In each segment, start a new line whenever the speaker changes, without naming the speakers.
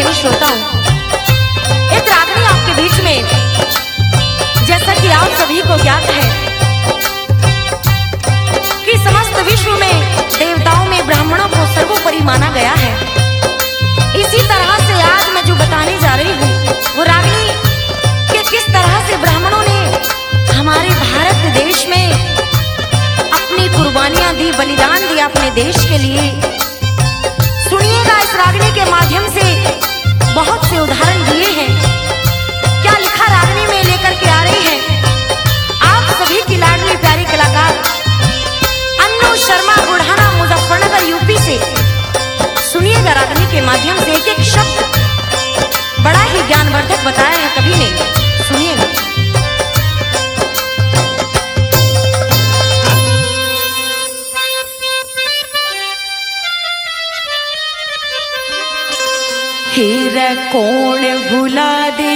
प्रिय श्रोताओं, एक रागनी आपके बीच में, जैसा कि आप सभी को ज्ञात है कि समस्त विश्व में देवताओं में ब्राह्मणों को सर्वोपरि माना गया है। इसी तरह से आज मैं जो बताने जा रही हूँ वो रागनी कि किस तरह से ब्राह्मणों ने हमारे भारत देश में अपनी कुर्बानियां दी, बलिदान दिया अपने देश के लिए। सुनिएगा, इस रागनी के माध्यम से बहुत से उदाहरण दिए हैं। क्या लिखा रागनी में लेकर के आ रही है आप सभी की लाडली प्यारी कलाकार अन्नू शर्मा, बुढ़ाना, मुजफ्फरनगर, यूपी से। सुनिएगा, रागनी के माध्यम से एक एक शब्द बड़ा ही ज्ञानवर्धक बताया है, कभी नहीं। सुनिएगा। हीरा कौन भुला दे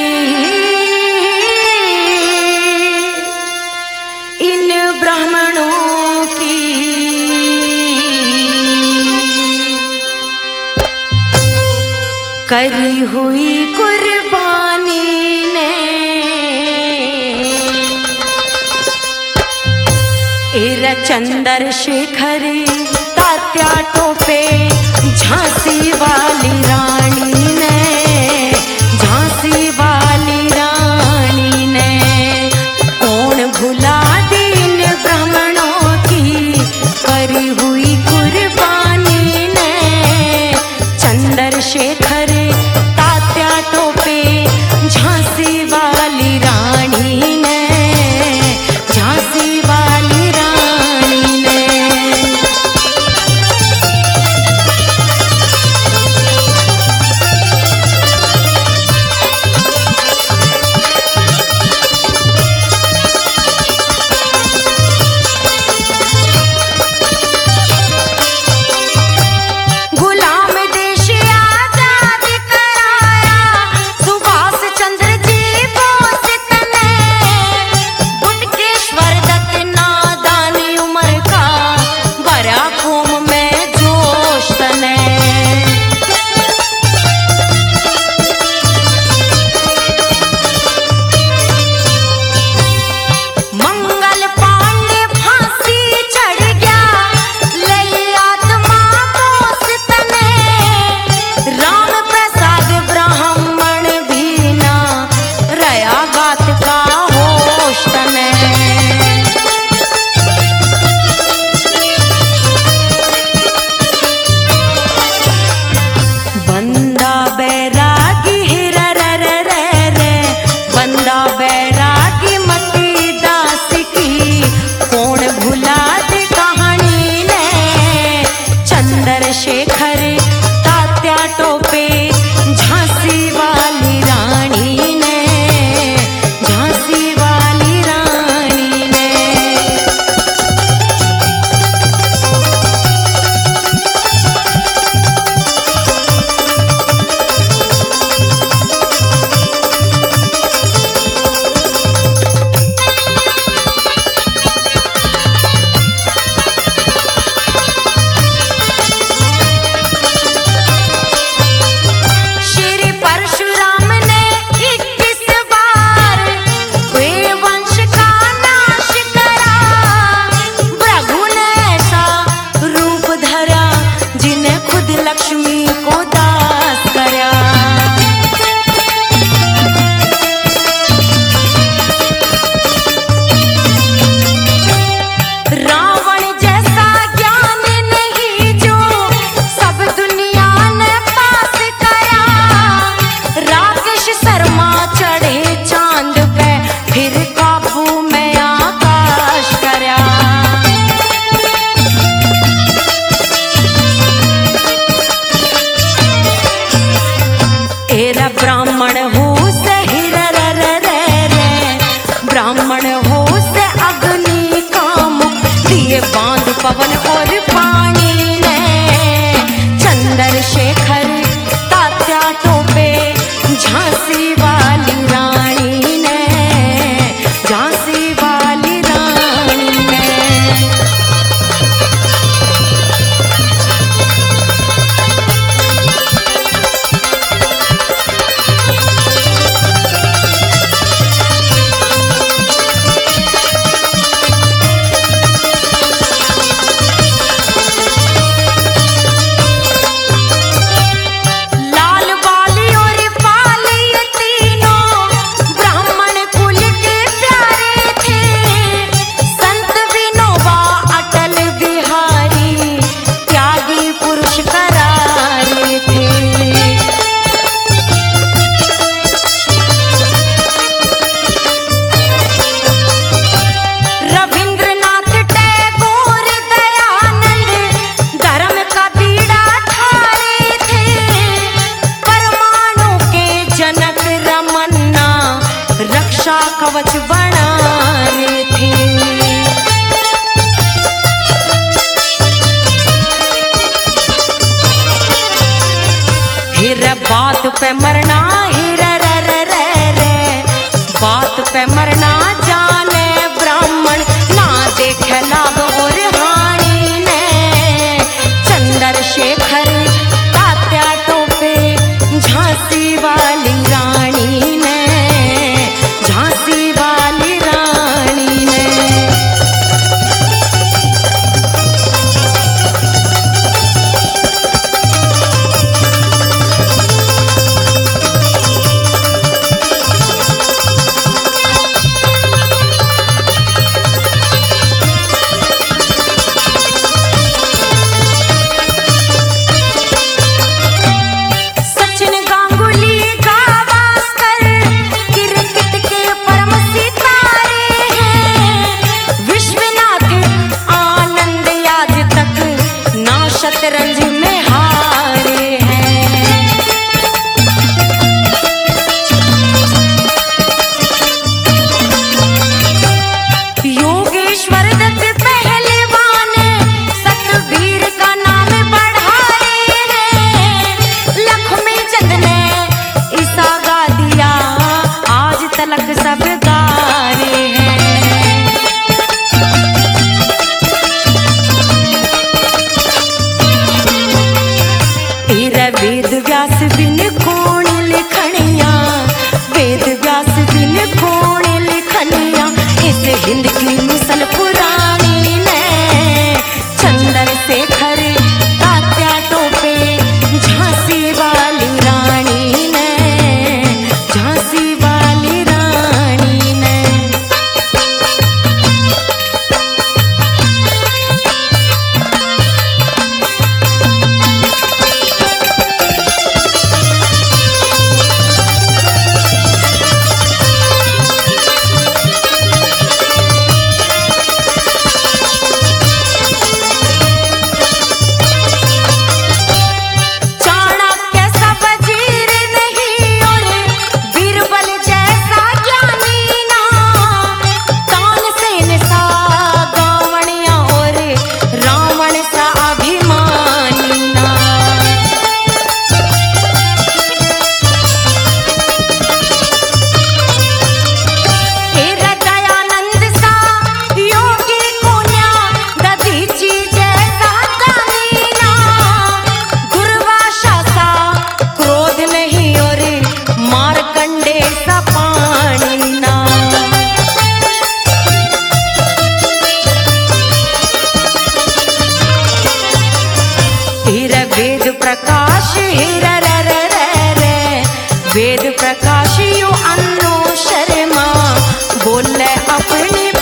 इन ब्राह्मणों की, करी हुई कुर्बानी ने। हीरा चंद्रशेखर तात्या टोपे, झांसी वाली रानी ने, झांसी वाली रानी ने। कौन भुला दीन ब्राह्मणों की करी हुई कुर्बानी ने। चंद्रशेखर तात्या टोपे, झांसी वाली रानी ने, झांसी वाली रानी ने। ब्राह्मण हो से हीरा रे, ब्राह्मण हो से अग्नि काम, दिए बांध पवन और पानी ने। चंद्रशेखर तात्या टोपे, झांसी वाली रानी ने, झांसी वाली रानी ने। पे मरना ही रे बात पे मरना जाने ब्राह्मण ना देखे लाभ और हानि ने चंद्रशेखर तात्या टोपे झांसी वाली रानी ने झांसी वाली रानी ने। शतरंज में हारे हैं योगेश्वर दत्त पहलवान सतवीर का नाम बढ़ाए हैं लक्ष्मी चंद ने ईसा गा दिया आज तलक सब गा रहे हैं। वेद व्यास बिन कौन लिखनिया वेद व्यास बिन कौन लिखनिया इस हिंद की मिसल पुरानी ने चंद्रशेखर तात्या टोपे झांसी वाली रानी ने झांसी वाली रानी ने। वेद प्रकाश वेद प्रकाश यू अन्नो शर्मा बोले अपनी